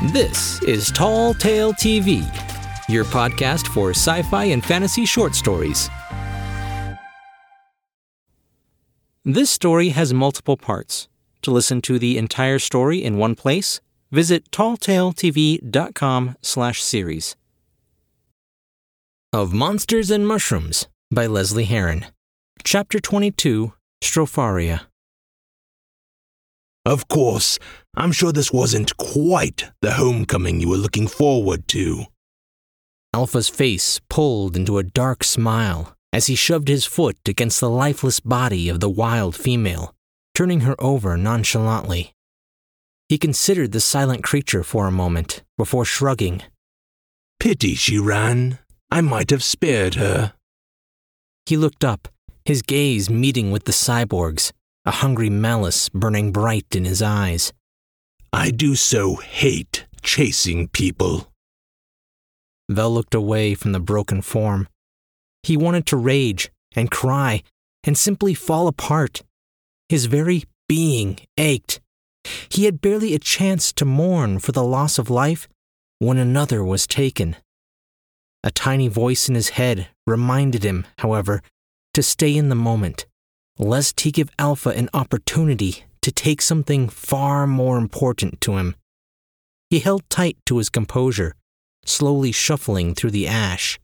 This is Tall Tale TV, your podcast for sci-fi and fantasy short stories. This story has multiple parts. To listen to the entire story in one place, visit talltaletv.com/series. Of Monsters and Mushrooms by Leslie Herron. Chapter 22, Stropharia. Of course, I'm sure this wasn't quite the homecoming you were looking forward to. Alpha's face pulled into a dark smile as he shoved his foot against the lifeless body of the wild female, turning her over nonchalantly. He considered the silent creature for a moment before shrugging. Pity she ran. I might have spared her. He looked up, his gaze meeting with the cyborg's, a hungry malice burning bright in his eyes. I do so hate chasing people. Vel looked away from the broken form. He wanted to rage and cry and simply fall apart. His very being ached. He had barely a chance to mourn for the loss of life when another was taken. A tiny voice in his head reminded him, however, to stay in the moment, lest he give Alpha an opportunity to take something far more important to him. He held tight to his composure, slowly shuffling through the ash.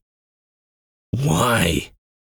Why?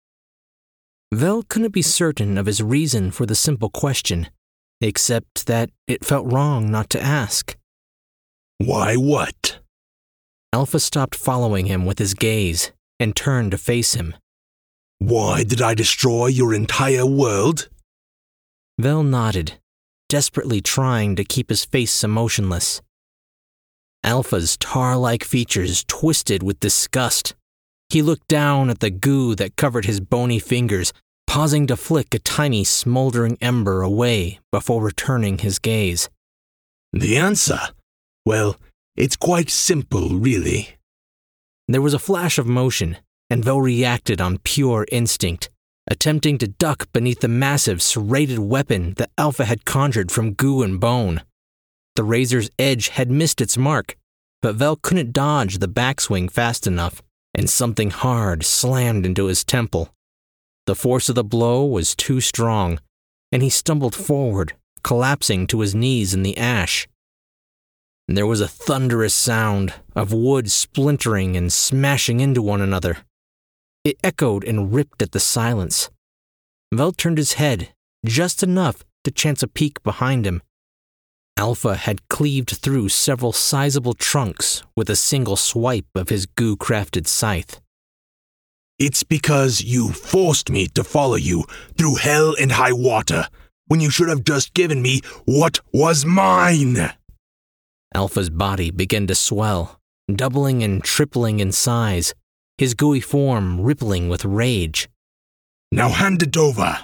Vel couldn't be certain of his reason for the simple question, except that it felt wrong not to ask. Why what? Alpha stopped following him with his gaze and turned to face him. Why did I destroy your entire world? Vel nodded, desperately trying to keep his face emotionless. Alpha's tar-like features twisted with disgust. He looked down at the goo that covered his bony fingers, pausing to flick a tiny smoldering ember away before returning his gaze. The answer? Well, it's quite simple, really. There was a flash of motion, and Vel reacted on pure instinct, attempting to duck beneath the massive serrated weapon that Alpha had conjured from goo and bone. The razor's edge had missed its mark, but Vel couldn't dodge the backswing fast enough, and something hard slammed into his temple. The force of the blow was too strong, and he stumbled forward, collapsing to his knees in the ash. There was a thunderous sound of wood splintering and smashing into one another. It echoed and ripped at the silence. Vel turned his head, just enough to chance a peek behind him. Alpha had cleaved through several sizable trunks with a single swipe of his goo-crafted scythe. It's because you forced me to follow you through hell and high water, when you should have just given me what was mine. Alpha's body began to swell, doubling and tripling in size, his gooey form rippling with rage. Now hand it over.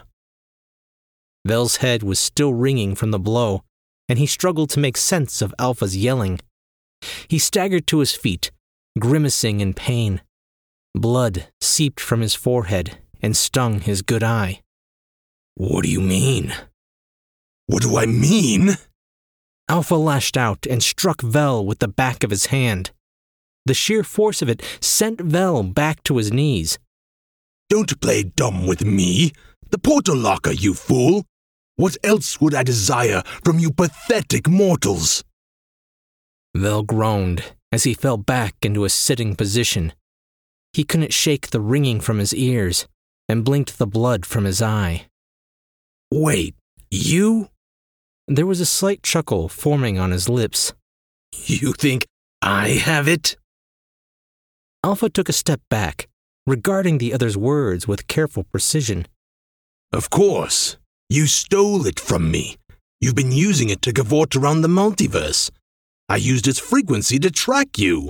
Vel's head was still ringing from the blow, and he struggled to make sense of Alpha's yelling. He staggered to his feet, grimacing in pain. Blood seeped from his forehead and stung his good eye. What do you mean? What do I mean? Alpha lashed out and struck Vel with the back of his hand. The sheer force of it sent Vel back to his knees. Don't play dumb with me. The portal locker, you fool. What else would I desire from you pathetic mortals? Vel groaned as he fell back into a sitting position. He couldn't shake the ringing from his ears and blinked the blood from his eye. Wait, you? There was a slight chuckle forming on his lips. You think I have it? Alpha took a step back, regarding the other's words with careful precision. Of course. You stole it from me. You've been using it to cavort around the multiverse. I used its frequency to track you.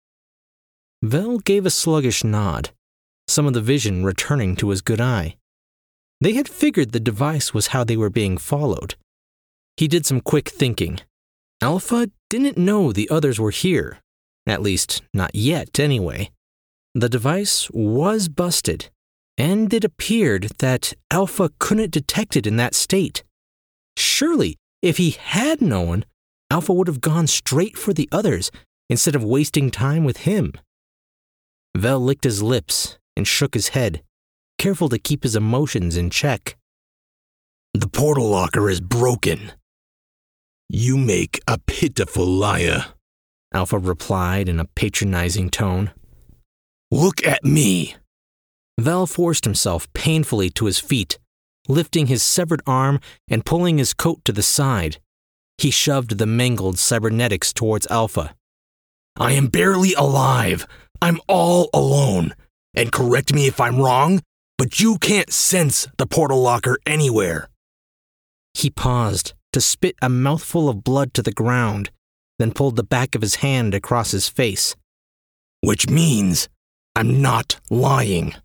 Vel gave a sluggish nod, some of the vision returning to his good eye. They had figured the device was how they were being followed. He did some quick thinking. Alpha didn't know the others were here, at least not yet anyway. The device was busted, and it appeared that Alpha couldn't detect it in that state. Surely, if he had known, Alpha would have gone straight for the others instead of wasting time with him. Vel licked his lips and shook his head, careful to keep his emotions in check. The portal locker is broken. You make a pitiful liar, Alpha replied in a patronizing tone. Look at me. Vel forced himself painfully to his feet, lifting his severed arm and pulling his coat to the side. He shoved the mangled cybernetics towards Alpha. I am barely alive. I'm all alone. And correct me if I'm wrong, but you can't sense the portal locker anywhere. He paused to spit a mouthful of blood to the ground, then pulled the back of his hand across his face. Which means I'm not lying.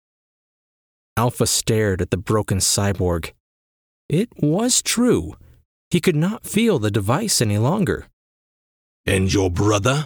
Alpha stared at the broken cyborg. It was true. He could not feel the device any longer. And your brother?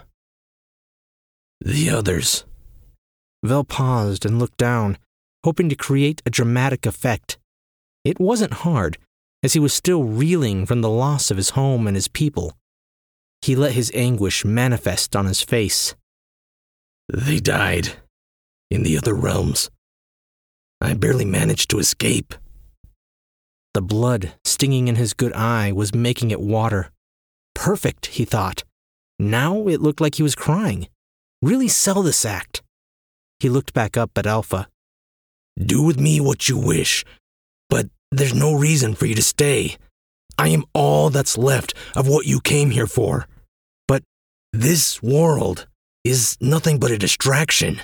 The others. Vel paused and looked down, hoping to create a dramatic effect. It wasn't hard, as he was still reeling from the loss of his home and his people. He let his anguish manifest on his face. They died in the other realms. I barely managed to escape. The blood stinging in his good eye was making it water. Perfect, he thought. Now it looked like he was crying. Really sell this act. He looked back up at Alpha. Do with me what you wish, but there's no reason for you to stay. I am all that's left of what you came here for. But this world is nothing but a distraction.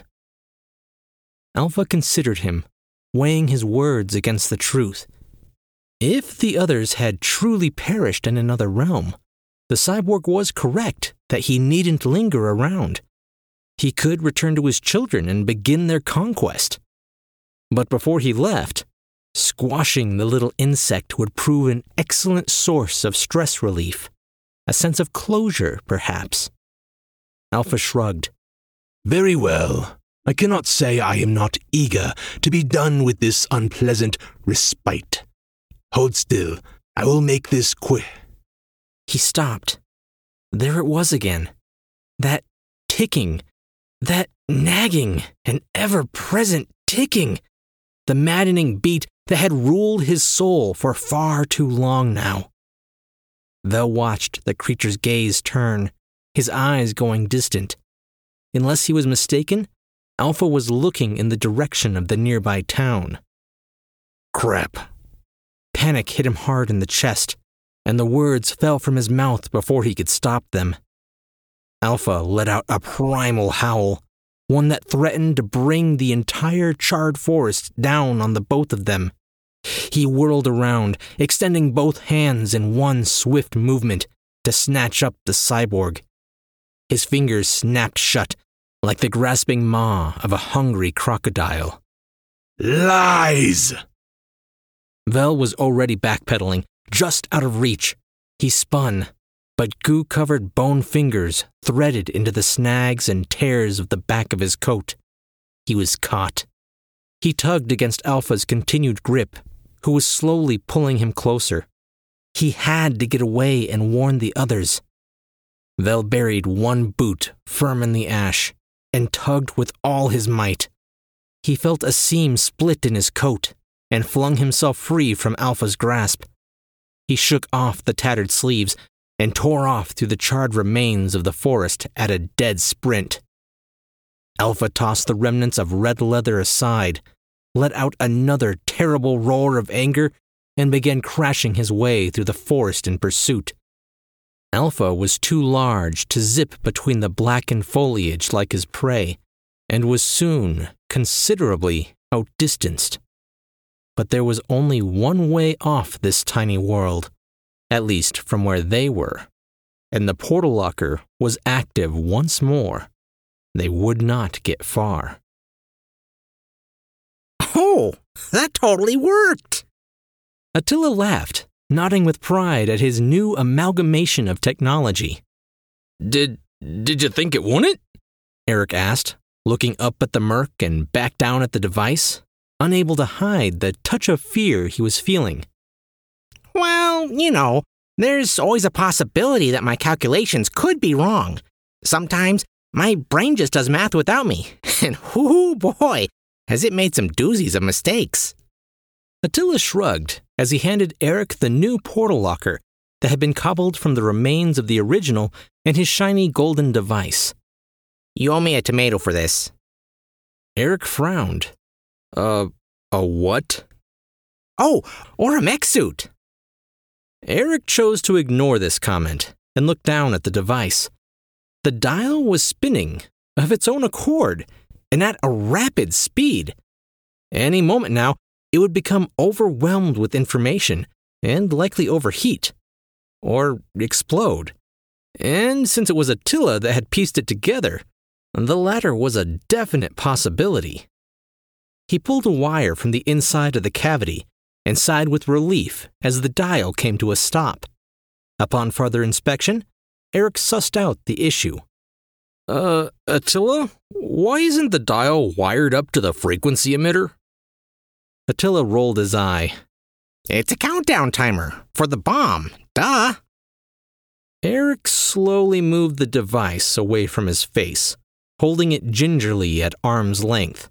Alpha considered him, weighing his words against the truth. If the others had truly perished in another realm, the cyborg was correct that he needn't linger around. He could return to his children and begin their conquest. But before he left, squashing the little insect would prove an excellent source of stress relief, a sense of closure, perhaps. Alpha shrugged. Very well. I cannot say I am not eager to be done with this unpleasant respite. Hold still. I will make this quick. He stopped. There it was again. That ticking. That nagging and ever-present ticking. The maddening beat that had ruled his soul for far too long now. Vel watched the creature's gaze turn, his eyes going distant. Unless he was mistaken, Alpha was looking in the direction of the nearby town. Crap. Panic hit him hard in the chest, and the words fell from his mouth before he could stop them. Alpha let out a primal howl, one that threatened to bring the entire charred forest down on the both of them. He whirled around, extending both hands in one swift movement to snatch up the cyborg. His fingers snapped shut, like the grasping maw of a hungry crocodile. Lies! Vel was already backpedaling, just out of reach. He spun, but goo-covered bone fingers threaded into the snags and tears of the back of his coat. He was caught. He tugged against Alpha's continued grip, who was slowly pulling him closer. He had to get away and warn the others. Vel buried one boot firm in the ash and tugged with all his might. He felt a seam split in his coat and flung himself free from Alpha's grasp. He shook off the tattered sleeves and tore off through the charred remains of the forest at a dead sprint. Alpha tossed the remnants of red leather aside, let out another terrible roar of anger, and began crashing his way through the forest in pursuit. Alpha was too large to zip between the blackened foliage like his prey, and was soon considerably outdistanced. But there was only one way off this tiny world, at least from where they were, and the portal locker was active once more. They would not get far. Oh, that totally worked! Attila laughed, nodding with pride at his new amalgamation of technology. Did you think it wouldn't? Eric asked, looking up at the merc and back down at the device, unable to hide the touch of fear he was feeling. Well, There's always a possibility that my calculations could be wrong. Sometimes my brain just does math without me. And whoo boy, has it made some doozies of mistakes. Attila shrugged as he handed Eric the new portal locker that had been cobbled from the remains of the original and his shiny golden device. You owe me a tomato for this. Eric frowned. A what? Oh, or a mech suit. Eric chose to ignore this comment and looked down at the device. The dial was spinning of its own accord and at a rapid speed. Any moment now, it would become overwhelmed with information and likely overheat or explode. And since it was Attila that had pieced it together, the latter was a definite possibility. He pulled a wire from the inside of the cavity and sighed with relief as the dial came to a stop. Upon further inspection, Eric sussed out the issue. Attila, why isn't the dial wired up to the frequency emitter? Attila rolled his eye. It's a countdown timer for the bomb. Duh. Eric slowly moved the device away from his face, holding it gingerly at arm's length.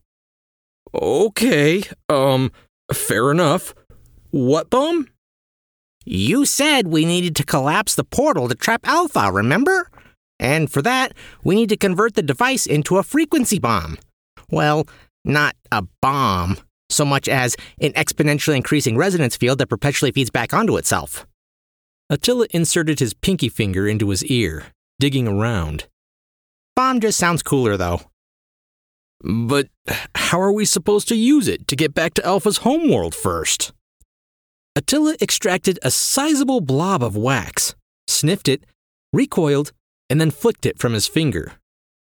Okay, fair enough. What bomb? You said we needed to collapse the portal to trap Alpha, remember? And for that, we need to convert the device into a frequency bomb. Well, not a bomb, so much as an exponentially increasing resonance field that perpetually feeds back onto itself. Attila inserted his pinky finger into his ear, digging around. Bomb just sounds cooler, though. But how are we supposed to use it to get back to Alpha's homeworld first? Attila extracted a sizable blob of wax, sniffed it, recoiled, and then flicked it from his finger.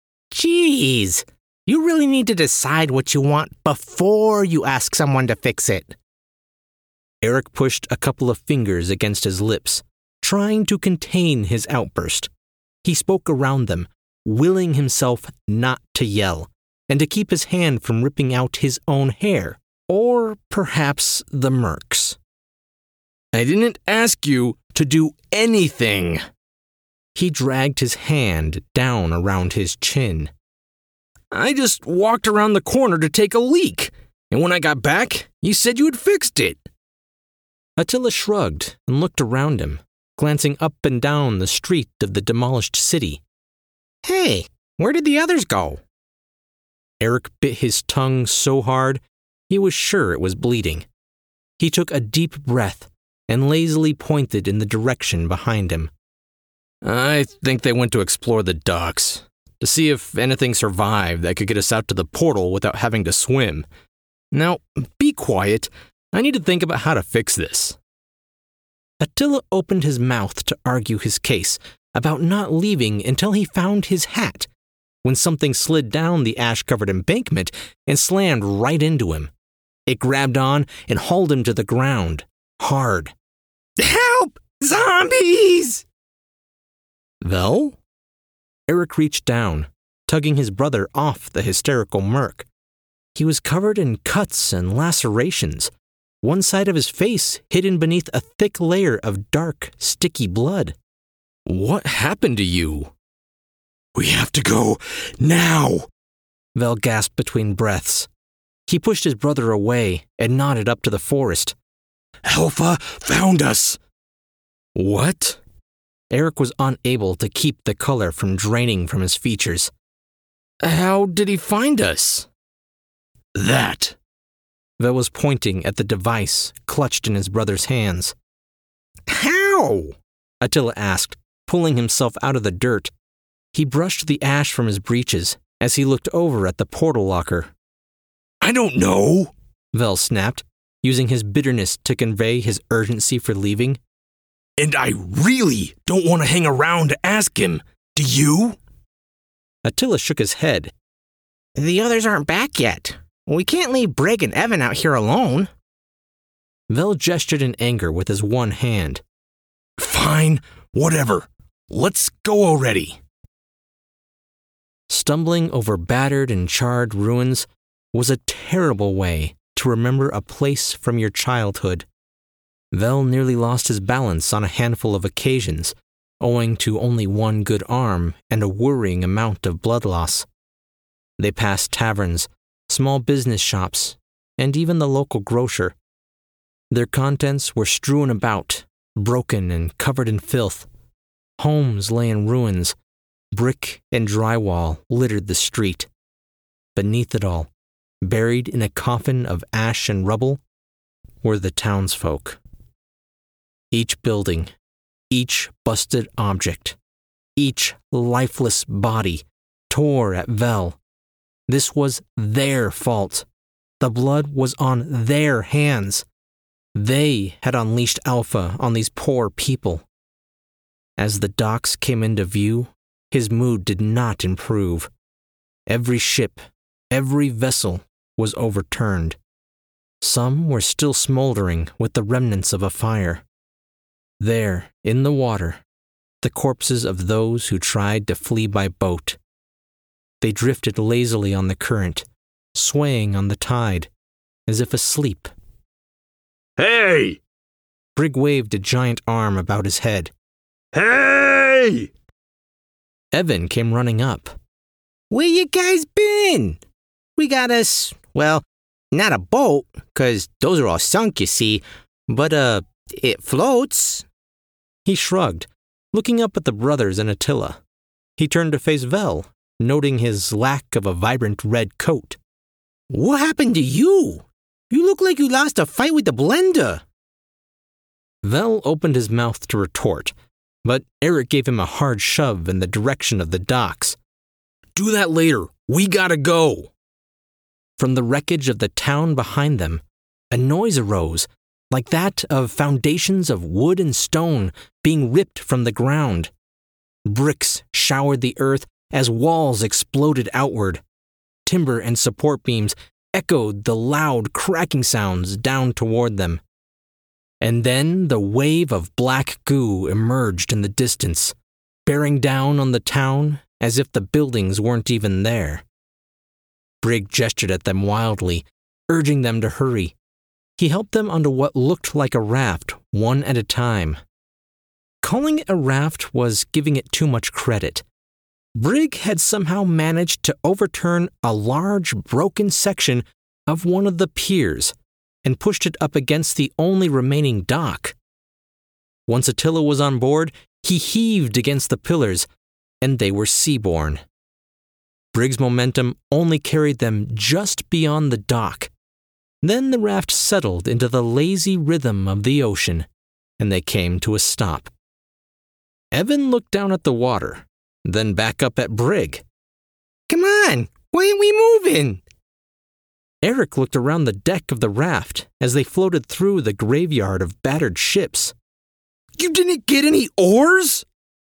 Jeez, you really need to decide what you want before you ask someone to fix it. Eric pushed a couple of fingers against his lips, trying to contain his outburst. He spoke around them, willing himself not to yell, and to keep his hand from ripping out his own hair, or perhaps the Merc's. I didn't ask you to do anything. He dragged his hand down around his chin. I just walked around the corner to take a leak, and when I got back, you said you had fixed it. Attila shrugged and looked around him, glancing up and down the street of the demolished city. Hey, where did the others go? Eric bit his tongue so hard, he was sure it was bleeding. He took a deep breath and lazily pointed in the direction behind him. I think they went to explore the docks, to see if anything survived that could get us out to the portal without having to swim. Now, be quiet. I need to think about how to fix this. Attila opened his mouth to argue his case about not leaving until he found his hat, when something slid down the ash-covered embankment and slammed right into him. It grabbed on and hauled him to the ground, hard. Help! Zombies! Vel? Eric reached down, tugging his brother off the hysterical Merc. He was covered in cuts and lacerations, one side of his face hidden beneath a thick layer of dark, sticky blood. What happened to you? We have to go now, Vel gasped between breaths. He pushed his brother away and nodded up to the forest. Alpha found us. What? Eric was unable to keep the color from draining from his features. How did he find us? That. Vel was pointing at the device clutched in his brother's hands. How? Attila asked, pulling himself out of the dirt. He brushed the ash from his breeches as he looked over at the portal locker. I don't know, Vel snapped, using his bitterness to convey his urgency for leaving. And I really don't want to hang around to ask him. Do you? Attila shook his head. The others aren't back yet. We can't leave Brig and Evan out here alone. Vel gestured in anger with his one hand. Fine, whatever. Let's go already. Stumbling over battered and charred ruins was a terrible way to remember a place from your childhood. Vel nearly lost his balance on a handful of occasions, owing to only one good arm and a worrying amount of blood loss. They passed taverns, small business shops, and even the local grocer. Their contents were strewn about, broken and covered in filth. Homes lay in ruins. Brick and drywall littered the street. Beneath it all, buried in a coffin of ash and rubble, were the townsfolk. Each building, each busted object, each lifeless body tore at Vel. This was their fault. The blood was on their hands. They had unleashed Alpha on these poor people. As the docks came into view, his mood did not improve. Every ship, every vessel was overturned. Some were still smoldering with the remnants of a fire. There, in the water, the corpses of those who tried to flee by boat. They drifted lazily on the current, swaying on the tide, as if asleep. Hey! Brig waved a giant arm about his head. Hey! Evan came running up. Where you guys been? We got us, well, not a boat, 'cause those are all sunk, you see, but, it floats. He shrugged, looking up at the brothers and Attila. He turned to face Vel, noting his lack of a vibrant red coat. What happened to you? You look like you lost a fight with the blender. Vel opened his mouth to retort, but Eric gave him a hard shove in the direction of the docks. Do that later. We gotta go. From the wreckage of the town behind them, a noise arose, like that of foundations of wood and stone being ripped from the ground. Bricks showered the earth as walls exploded outward. Timber and support beams echoed the loud cracking sounds down toward them. And then the wave of black goo emerged in the distance, bearing down on the town as if the buildings weren't even there. Brig gestured at them wildly, urging them to hurry. He helped them onto what looked like a raft, one at a time. Calling it a raft was giving it too much credit. Brig had somehow managed to overturn a large, broken section of one of the piers and pushed it up against the only remaining dock. Once Attila was on board, he heaved against the pillars, and they were seaborne. Brig's momentum only carried them just beyond the dock. Then the raft settled into the lazy rhythm of the ocean, and they came to a stop. Evan looked down at the water, then back up at Brig. Come on, why ain't we moving? Eric looked around the deck of the raft as they floated through the graveyard of battered ships. You didn't get any oars?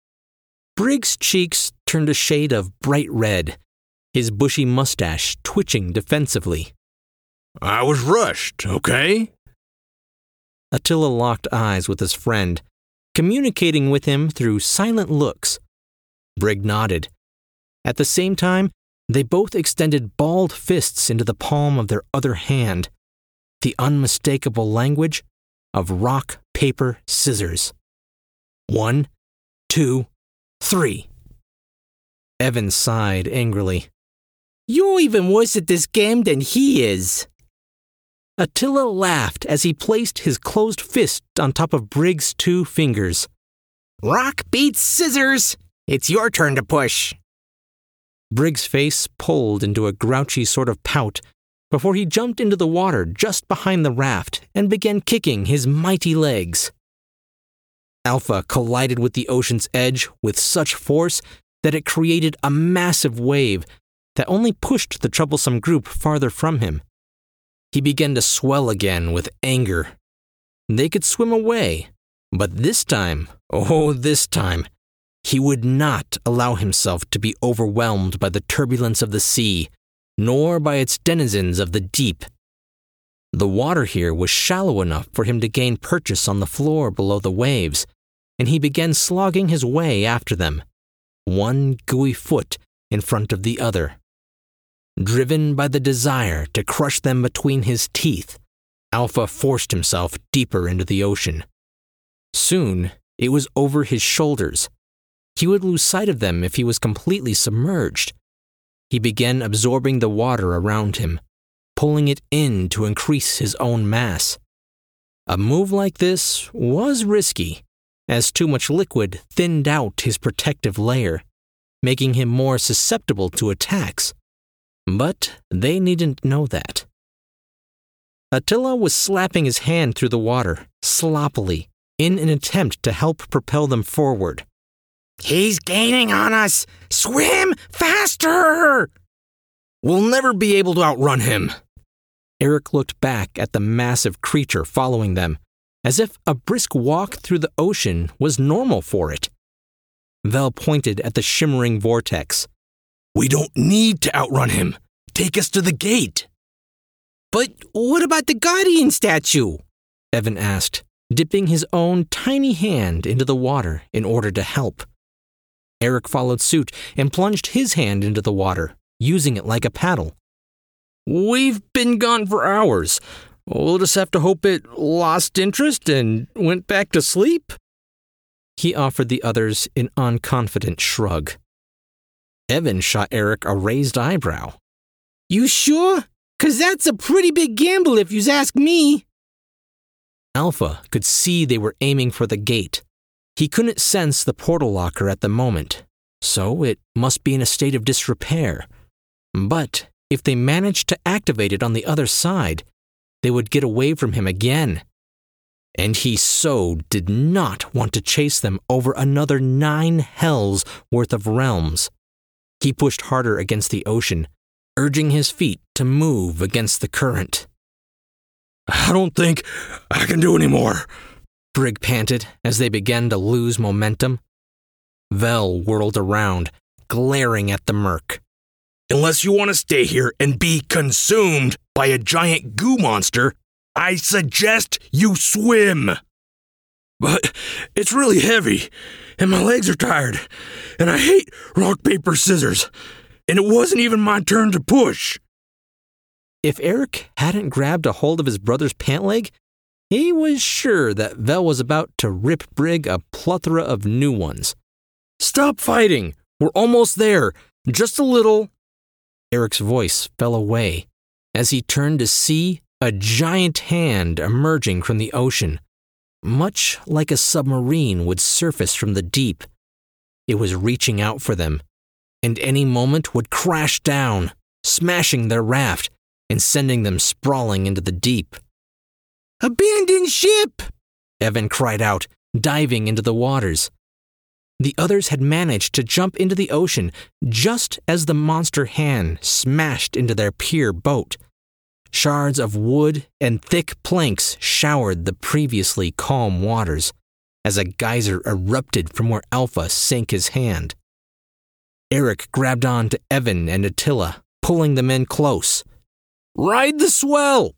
Brig's cheeks turned a shade of bright red, his bushy mustache twitching defensively. I was rushed, okay? Attila locked eyes with his friend, communicating with him through silent looks. Brig nodded. At the same time, they both extended balled fists into the palm of their other hand, the unmistakable language of rock, paper, scissors. 1, 2, 3. Evan sighed angrily. You're even worse at this game than he is. Attila laughed as he placed his closed fist on top of Brig's 2 fingers. Rock beats scissors. It's your turn to push. Brig's face pulled into a grouchy sort of pout before he jumped into the water just behind the raft and began kicking his mighty legs. Alpha collided with the ocean's edge with such force that it created a massive wave that only pushed the troublesome group farther from him. He began to swell again with anger. They could swim away, but this time, he would not allow himself to be overwhelmed by the turbulence of the sea, nor by its denizens of the deep. The water here was shallow enough for him to gain purchase on the floor below the waves, and he began slogging his way after them, one gooey foot in front of the other. Driven by the desire to crush them between his teeth, Alpha forced himself deeper into the ocean. Soon, it was over his shoulders. He would lose sight of them if he was completely submerged. He began absorbing the water around him, pulling it in to increase his own mass. A move like this was risky, as too much liquid thinned out his protective layer, making him more susceptible to attacks. But they needn't know that. Attila was slapping his hand through the water, sloppily, in an attempt to help propel them forward. He's gaining on us! Swim faster! We'll never be able to outrun him. Eric looked back at the massive creature following them, as if a brisk walk through the ocean was normal for it. Vel pointed at the shimmering vortex. We don't need to outrun him. Take us to the gate. But what about the Guardian statue? Evan asked, dipping his own tiny hand into the water in order to help. Eric followed suit and plunged his hand into the water, using it like a paddle. We've been gone for hours. We'll just have to hope it lost interest and went back to sleep. He offered the others an unconfident shrug. Evan shot Eric a raised eyebrow. You sure? 'Cause that's a pretty big gamble if you ask me. Alpha could see they were aiming for the gate. He couldn't sense the portal locker at the moment, so it must be in a state of disrepair. But if they managed to activate it on the other side, they would get away from him again. And he so did not want to chase them over another 9 hells worth of realms. He pushed harder against the ocean, urging his feet to move against the current. I don't think I can do any more, Brig panted as they began to lose momentum. Vel whirled around, glaring at the merc. Unless you want to stay here and be consumed by a giant goo monster, I suggest you swim. But it's really heavy, and my legs are tired, and I hate rock, paper, scissors, and it wasn't even my turn to push. If Eric hadn't grabbed a hold of his brother's pant leg, he was sure that Vel was about to rip Brig a plethora of new ones. Stop fighting! We're almost there. Just a little. Eric's voice fell away as he turned to see a giant hand emerging from the ocean, much like a submarine would surface from the deep. It was reaching out for them, and any moment would crash down, smashing their raft and sending them sprawling into the deep. Abandoned ship! Evan cried out, diving into the waters. The others had managed to jump into the ocean just as the monster hand smashed into their pier boat. Shards of wood and thick planks showered the previously calm waters as a geyser erupted from where Alpha sank his hand. Eric grabbed on to Evan and Attila, pulling them in close. Ride the swell!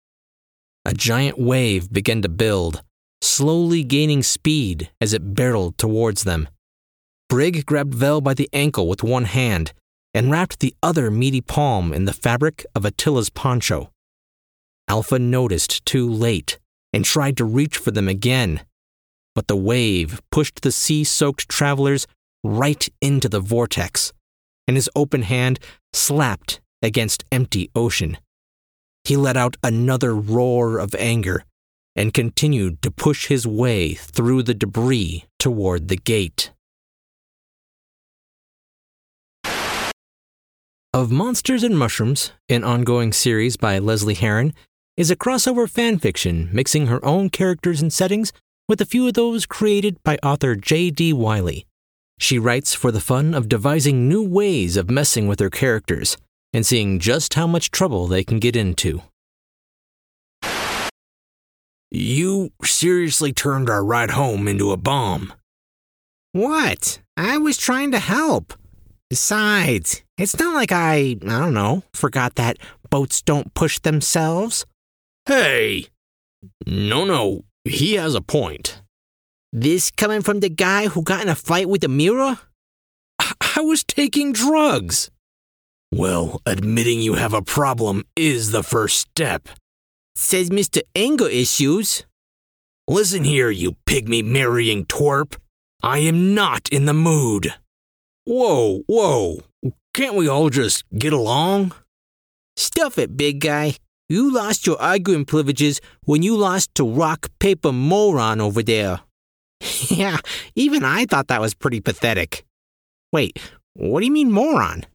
A giant wave began to build, slowly gaining speed as it barreled towards them. Brig grabbed Vel by the ankle with one hand and wrapped the other meaty palm in the fabric of Attila's poncho. Alpha noticed too late and tried to reach for them again, but the wave pushed the sea-soaked travelers right into the vortex, and his open hand slapped against empty ocean. He let out another roar of anger and continued to push his way through the debris toward the gate. Of Monsters and Mushrooms, an ongoing series by Leslie Herron, is a crossover fanfiction mixing her own characters and settings with a few of those created by author J.D. Wiley. She writes for the fun of devising new ways of messing with her characters and seeing just how much trouble they can get into. You seriously turned our ride home into a bomb. What? I was trying to help. Besides, it's not like I forgot that boats don't push themselves. Hey! No, he has a point. This coming from the guy who got in a fight with the mirror? I was taking drugs. Well, admitting you have a problem is the first step. Says Mr. Anger Issues. Listen here, you pygmy-marrying twerp. I am not in the mood. Whoa. Can't we all just get along? Stuff it, big guy. You lost your arguing privileges when you lost to rock, paper, moron over there. Yeah, even I thought that was pretty pathetic. Wait, what do you mean moron?